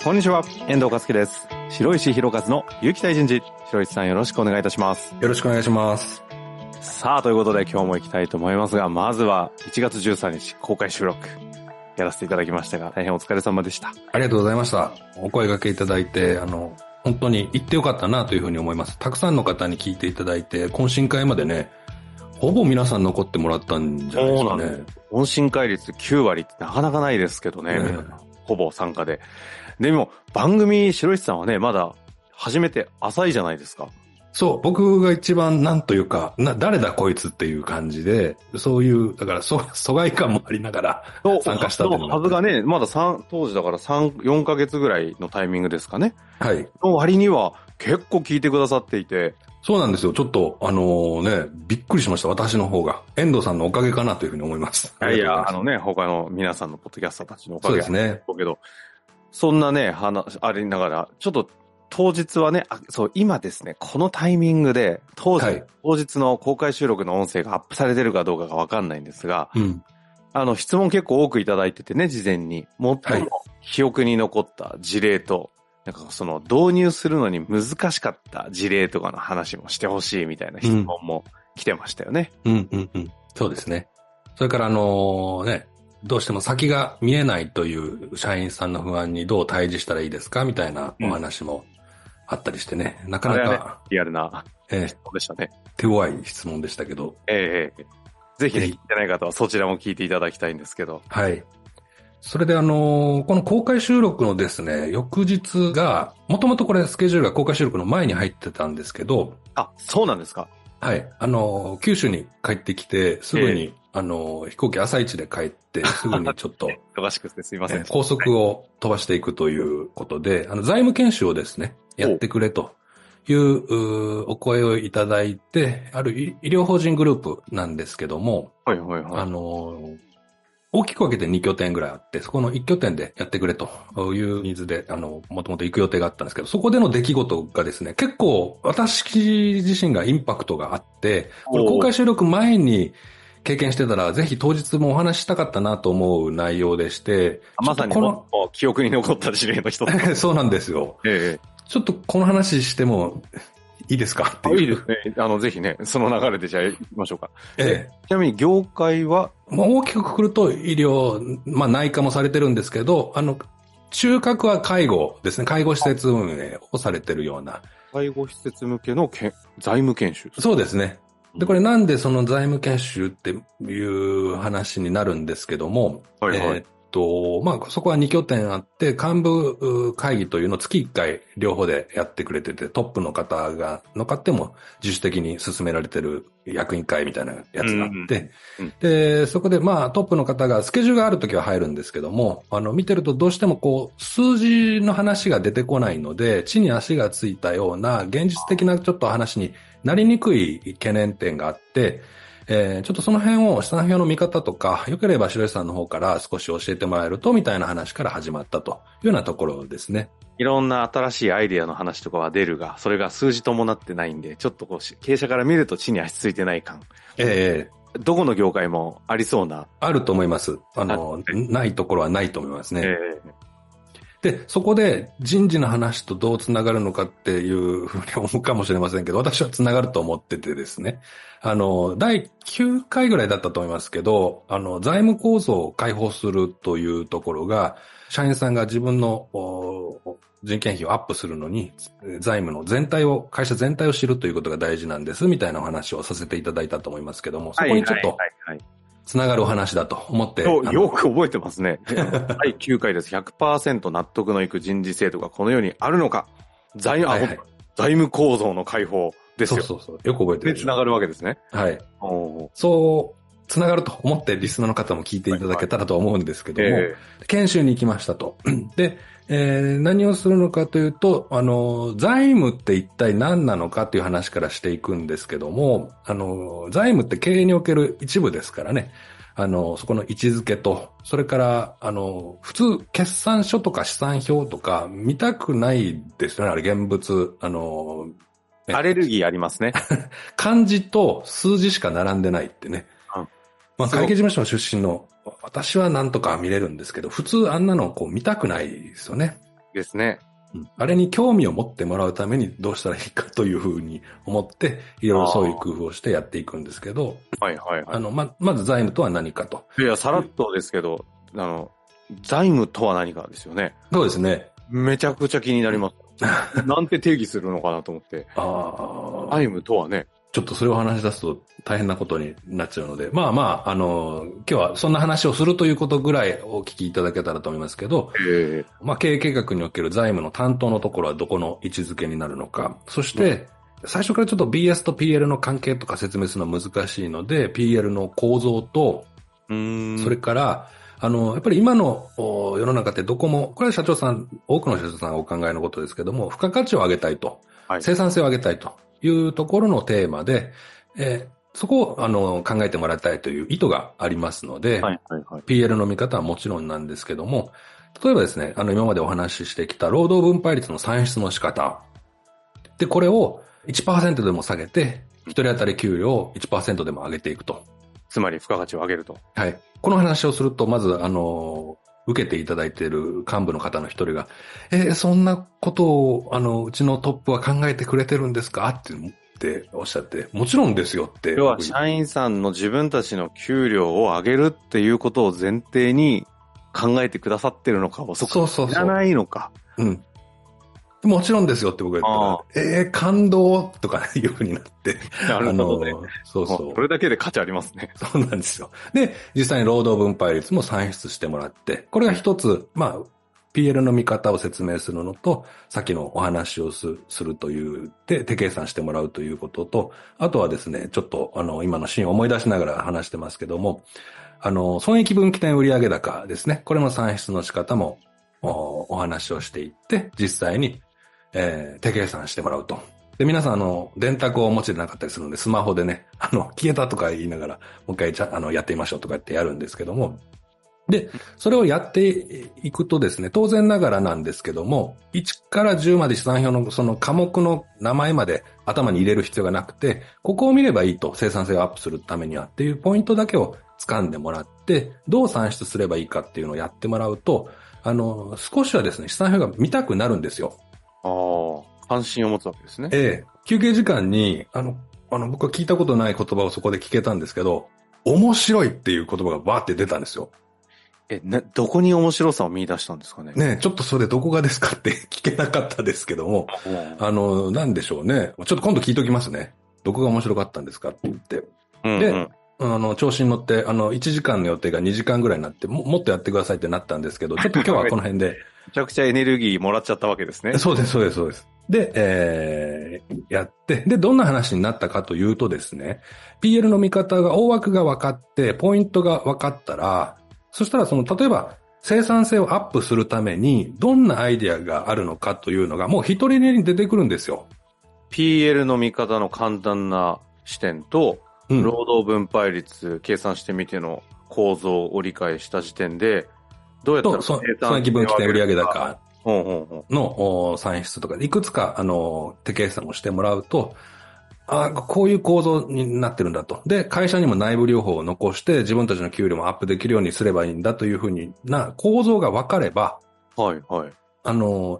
こんにちは、遠藤和樹です。白石弘和の有機体人事。白石さんよろしくお願いいたします。 よろしくお願いします。 さあ、ということで今日も行きたいと思いますが、まずは1月13日公開収録やらせていただきましたが、大変お疲れ様でした。 ありがとうございました。お声掛けいただいて、本当に行ってよかったなというふうに思います。たくさんの方に聞いていただいて、懇親会までね、ほぼ皆さん残ってもらったんじゃないですかね。そうなんです。 懇親会率9割ってなかなかないですけどね、ほぼ参加で。でも番組白石さんはね、まだ初めて浅いじゃないですか。 そう、僕が一番なんというか、誰だこいつっていう感じで、そういう、だから疎外感もありながら参加したっていうのが。 はずがね、まだ当時だから4ヶ月ぐらいのタイミングですかね。 はい。 の割には結構聞いてくださっていて。 そうなんですよ。ちょっと、びっくりしました。私の方が。遠藤さんのおかげかなというふうに思います。 いや、他の皆さんのポッドキャスターたちのおかげそうですね。 けど、そんなね、ありながら、ちょっと当日はね、今ですね、このタイミングで、当日の公開収録の音声がアップされてるかどうかがわかんないんですが、質問結構多くいただいててね、事前に。最も記憶に残った事例と、なんかその導入するのに難しかった事例とかの話もしてほしいみたいな質問も来てましたよね。 そうですね。それからどうしても先が見えないという社員さんの不安にどう対峙したらいいですかみたいなお話もあったりしてね。なかなか、 リアルな質問でしたね。 手強い質問でしたけど。 ぜひね、聞いてない方はそちらも聞いていただきたいんですけど。 はい。それでこの公開収録のですね、翌日が、もともとこれスケジュールが公開収録の前に入ってたんですけど。 あ、そうなんですか。 はい。九州に帰ってきて、すぐに、飛行機朝一で帰って、すぐにちょっと、 忙しくてすいません。 高速を飛ばしていくということで、財務研修をですね、やってくれというお声をいただいて、ある医療法人グループなんですけども、大きく分けて2拠点ぐらいあって、そこの1拠点でやってくれというニーズで、もともと行く予定があったんですけど、そこでの出来事がですね、結構私自身がインパクトがあって、これ公開収録前に経験してたら、ぜひ当日もお話ししたかったなと思う内容でして、 まさにこの記憶に残った事例の一つ。 そうなんですよ。ちょっとこの話してもいいですかっていう。 いいですね。ぜひね、その流れでじゃあ行きましょうか。ちなみに業界は大きくくくると医療、内科もされてるんですけど、中核は介護ですね。介護施設運営をされてるような。 介護施設向けの財務研修。 そうですね。で、これなんでその財務研修っていう話になるんですけども、そこは2拠点あって、幹部会議というのを月1回両方でやってくれてて、トップの方が乗っかっても自主的に進められてる役員会みたいなやつがあって、で、そこでトップの方がスケジュールがあるときは入るんですけども、見てるとどうしても数字の話が出てこないので、地に足がついたような現実的なちょっと話になりにくい懸念点があって、ちょっとその辺を資産表の見方とか、よければ白石さんの方から少し教えてもらえると、みたいな話から始まったというようなところですね。 いろんな新しいアイデアの話とかは出るが、それが数字伴ってないんで、ちょっと経営者から見ると地に足ついてない感。どこの業界もありそうな。 あると思います。ないところはないと思いますね。で、そこで人事の話とどうつながるのかっていうふうに思うかもしれませんけど、私はつながると思っててですね。第9回ぐらいだったと思いますけど、財務構造を開放するというところが、社員さんが自分の人件費をアップするのに、財務の会社全体を知るということが大事なんです、みたいなお話をさせていただいたと思いますけども、そこにちょっと、つながるお話だと思って。 よく覚えてますね。第9回です。100% 納得のいく人事制度がこの世にあるのか。財務構造の開放ですよ。 そう。よく覚えてる。 で、つながるわけですね。 はい。そう、つながると思ってリスナーの方も聞いていただけたらと思うんですけども、研修に行きましたと。で、何をするのかというと、財務って一体何なのかという話からしていくんですけども、財務って経営における一部ですからね、そこの位置づけと、それから、普通、決算書とか資産表とか見たくないですよね、あれ、現物、 アレルギーありますね。 漢字と数字しか並んでないってね。会計事務所の出身の私はなんとか見れるんですけど、普通あんなの見たくないですよね。 ですね。 あれに興味を持ってもらうためにどうしたらいいかというふうに思って、いろいろそういう工夫をしてやっていくんですけど、 はいはいはい。 まず財務とは何かと。 いや、さらっとですけど、財務とは何かですよね。 そうですね。 めちゃくちゃ気になります。なんて定義するのかなと思って。財務とはね。 ちょっとそれを話し出すと大変なことになっちゃうので、今日はそんな話をするということぐらいお聞きいただけたらと思いますけど、経営計画における財務の担当のところはどこの位置づけになるのか、そして、最初からちょっと BS と PL の関係とか説明するのは難しいので、PL の構造と、それから、やっぱり今の世の中ってどこも、これは多くの社長さんがお考えのことですけども、付加価値を上げたいと、生産性を上げたいというところのテーマで、そこを考えてもらいたいという意図がありますので、PL の見方はもちろんなんですけども、例えばですね、今までお話ししてきた労働分配率の算出の仕方。で、これを 1% でも下げて、一人当たり給料を 1% でも上げていくと。 つまり付加価値を上げると。 はい。この話をすると、まず、受けていただいている幹部の方の一人が、そんなことを、うちのトップは考えてくれてるんですかっておっしゃって、もちろんですよって。 要は、社員さんの自分たちの給料を上げるっていうことを前提に考えてくださってるのかをそこ知らないのか。 うん。もちろんですよって僕が言ったら、感動とかいう風になって。 なるほどね。 そうそう。 それだけで価値ありますね。 そうなんですよ。で、実際に労働分配率も算出してもらって、これが一つ、PL の見方を説明するのと、さっきのお話をするという、手計算してもらうということと、あとはですね、ちょっと今のシーンを思い出しながら話してますけども、損益分岐点売上高ですね。これの算出の仕方もお話をしていって、実際に手計算してもらうと。で、皆さん、電卓をお持ちでなかったりするので、スマホでね、消えたとか言いながら、もう一回やってみましょうとかってやるんですけども。で、それをやっていくとですね、当然ながらなんですけども、1から10まで試算表のその科目の名前まで頭に入れる必要がなくて、ここを見ればいいと、生産性をアップするためにはっていうポイントだけを掴んでもらって、どう算出すればいいかっていうのをやってもらうと、少しはですね、試算表が見たくなるんですよ。 関心を持つわけですね。 休憩時間に、僕は聞いたことない言葉をそこで聞けたんですけど、面白いっていう言葉がバーって出たんですよ。 どこに面白さを見出したんですかね。 ね、ちょっとそれどこがですかって聞けなかったですけども、なんでしょうね。ちょっと今度聞いときますね。どこが面白かったんですかって言って。で、調子に乗って、1時間の予定が2時間ぐらいになって、もっとやってくださいってなったんですけど、ちょっと今日はこの辺で。 めちゃくちゃエネルギーもらっちゃったわけですね。 そうです、そうです、そうです。で、やって、で、どんな話になったかというとですね、PL の見方が、大枠が分かって、ポイントが分かったら、そしたら例えば、生産性をアップするために、どんなアイデアがあるのかというのが、もう一人でに出てくるんですよ。 PL の見方の簡単な視点と、労働分配率計算してみての構造を理解した時点で、どうやったら損益分岐点売上高の算出とかでいくつか手計算をしてもらうと、こういう構造になってるんだと。で、会社にも内部留保を残して自分たちの給料もアップできるようにすればいいんだというふうな構造が分かれば、 はいはい。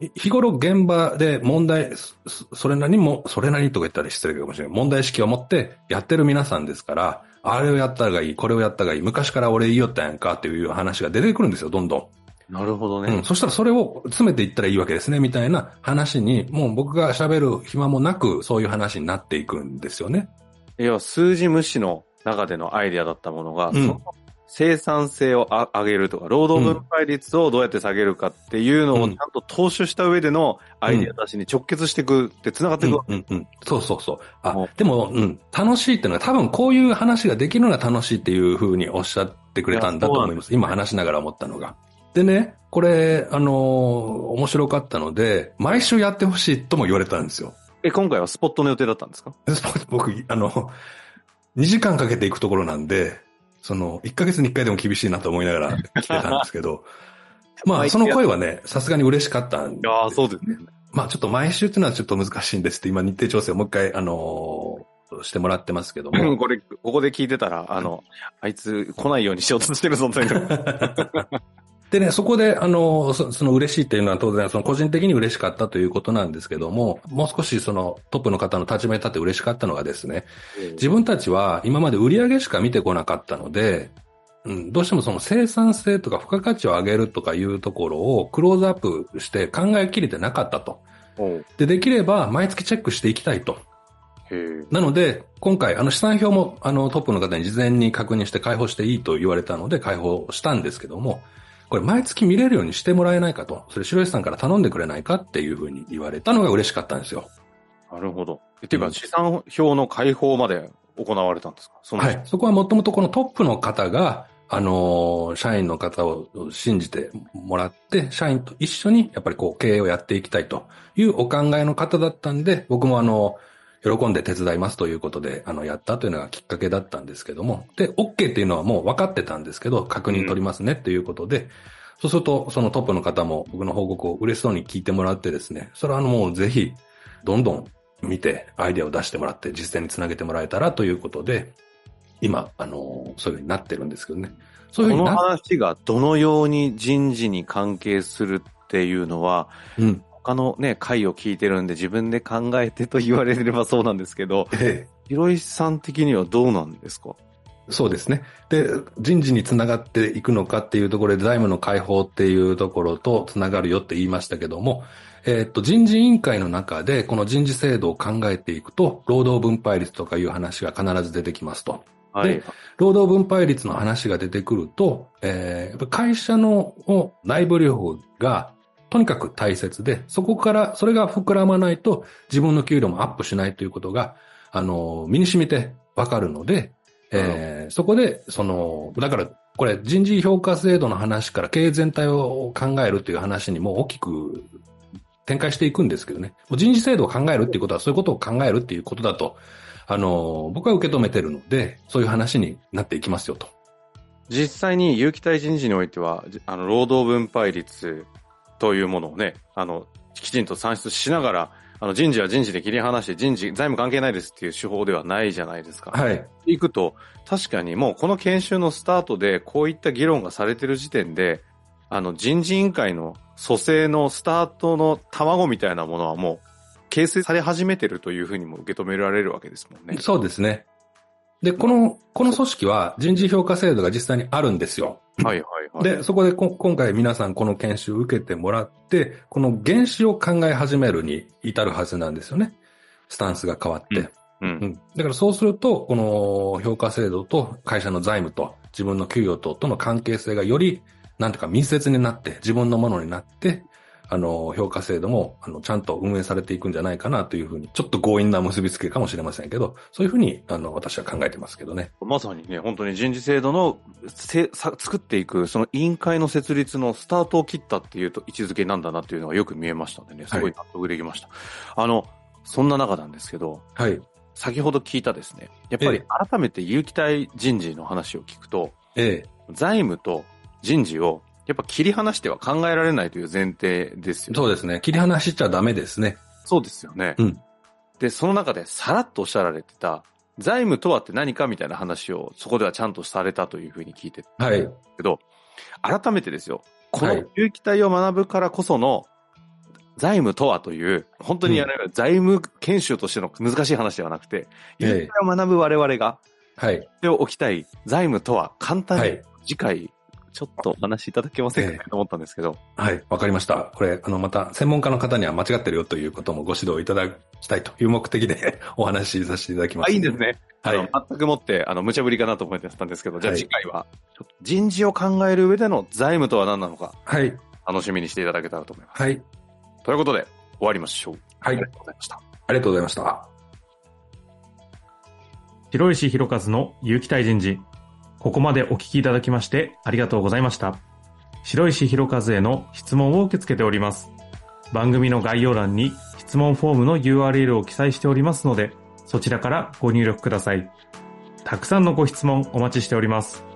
日頃現場で問題、それなりとか言ったら失礼かもしれない。問題意識を持ってやってる皆さんですから、あれをやったがいい、これをやったがいい、昔から俺言いよったやんかっていう話が出てくるんですよ、どんどん。 なるほどね。 そしたらそれを詰めていったらいいわけですね、みたいな話に、もう僕が喋る暇もなく、そういう話になっていくんですよね。 要は数字無視の中でのアイデアだったものが、その生産性を上げるとか、労働分配率をどうやって下げるかっていうのをちゃんと踏襲した上でのアイデア出しに直結していくって繋がっていくわけ。 そうそうそう。でも、楽しいっていうのは多分こういう話ができるのが楽しいっていうふうにおっしゃってくれたんだと思います。今話しながら思ったのが。でね、これ、面白かったので、毎週やってほしいとも言われたんですよ。 今回はスポットの予定だったんですか？ 僕、2時間かけていくところなんで、1ヶ月に1回でも厳しいなと思いながら来てたんですけど、その声はね、さすがに嬉しかったんで。 そうですね。 ちょっと毎週っていうのはちょっと難しいんですって、今日程調整をもう一回、してもらってますけども。 ここで聞いてたら、あいつ来ないようにしようとしてる存在だ。 でね、そこで、その嬉しいっていうのは当然、その個人的に嬉しかったということなんですけども、もう少しそのトップの方の立場に立って嬉しかったのがですね、自分たちは今まで売上しか見てこなかったので、どうしてもその生産性とか付加価値を上げるとかいうところをクローズアップして考えきれてなかったと。できれば毎月チェックしていきたいと。なので、今回、資産表も、トップの方に事前に確認して開放していいと言われたので開放したんですけども、これ毎月見れるようにしてもらえないかと。それ白石さんから頼んでくれないかっていうふうに言われたのが嬉しかったんですよ。 なるほど。っていうか、資産表の開放まで行われたんですか？ はい。そこはもともとこのトップの方が、社員の方を信じてもらって、社員と一緒にやっぱりこう経営をやっていきたいというお考えの方だったんで、僕も喜んで手伝いますということで、やったというのがきっかけだったんですけども、で、OK っていうのはもう分かってたんですけど、確認取りますねっていうことで、そうすると、そのトップの方も僕の報告を嬉しそうに聞いてもらってですね、それはもうぜひ、どんどん見て、アイデアを出してもらって、実践につなげてもらえたらということで、今、そういう風になってるんですけどね。そういう風にこの話がどのように人事に関係するっていうのは、他のね、回を聞いてるんで自分で考えてと言われればそうなんですけど、広石さん的にはどうなんですか？ そうですね。で、人事につながっていくのかっていうところで財務の開放っていうところとつながるよって言いましたけども、人事委員会の中でこの人事制度を考えていくと、労働分配率とかいう話が必ず出てきますと。 はい、 で、労働分配率の話が出てくると、やっぱ会社の内部留保がとにかく大切で、そこからそれが膨らまないと自分の給料もアップしないということが、身に染みてわかるので、そこで、だから、これ人事評価制度の話から経営全体を考えるという話にも大きく展開していくんですけどね。人事制度を考えるっていうことはそういうことを考えるっていうことだと、僕は受け止めてるので、そういう話になっていきますよと。 実際に有期待人事においては、労働分配率というものをね、きちんと算出しながら、人事は人事で切り離して財務関係ないですっていう手法ではないじゃないですか。 はい。 いくと、確かにもうこの研修のスタートでこういった議論がされてる時点で、人事委員会の組成のスタートの卵みたいなものはもう形成され始めてるというふうにも受け止められるわけですもんね。 そうですね。で、この組織は人事評価制度が実際にあるんですよ。 はいはいはい。 で、そこで今回皆さんこの研修を受けてもらって、この原資を考え始めるに至るはずなんですよね。スタンスが変わって。だからそうすると、この評価制度と会社の財務と自分の給与との関係性がより、なんとか密接になって、自分のものになって、評価制度も、ちゃんと運営されていくんじゃないかなというふうに、ちょっと強引な結びつけかもしれませんけど、そういうふうに、私は考えてますけどね。 まさにね、本当に人事制度の作っていく、その委員会の設立のスタートを切ったっていうと位置づけなんだなっていうのがよく見えましたんでね、すごい納得できました。そんな中なんですけど、 はい。 先ほど聞いたですね、やっぱり改めて有期待人事の話を聞くと、財務と人事をやっぱ切り離しては考えられないという前提ですよね。 そうですね。切り離しちゃダメですね。 そうですよね。で、その中でさらっとおっしゃられてた、財務とはって何かみたいな話をそこではちゃんとされたというふうに聞いてたんですけど、改めてですよ、この有期待を学ぶからこその財務とはという、本当に財務研修としての難しい話ではなくて、有期待を学ぶ我々が、しておきたい財務とは簡単に次回、ちょっとお話しいただけませんかと思ったんですけど。 はい、わかりました。これ、また、専門家の方には間違ってるよということもご指導いただきたいという目的でお話しさせていただきます。 いいんですね。全くもって、無茶ぶりかなと思ってたんですけど、じゃあ次回は、人事を考える上での財務とは何なのか、楽しみにしていただけたらと思います。ということで、終わりましょう。 ありがとうございました。ありがとうございました。 広石弘和の有期待人事。ここまでお聞きいただきましてありがとうございました。白石弘和への質問を受け付けております。番組の概要欄に質問フォームの URL を記載しておりますので、そちらからご入力ください。たくさんのご質問お待ちしております。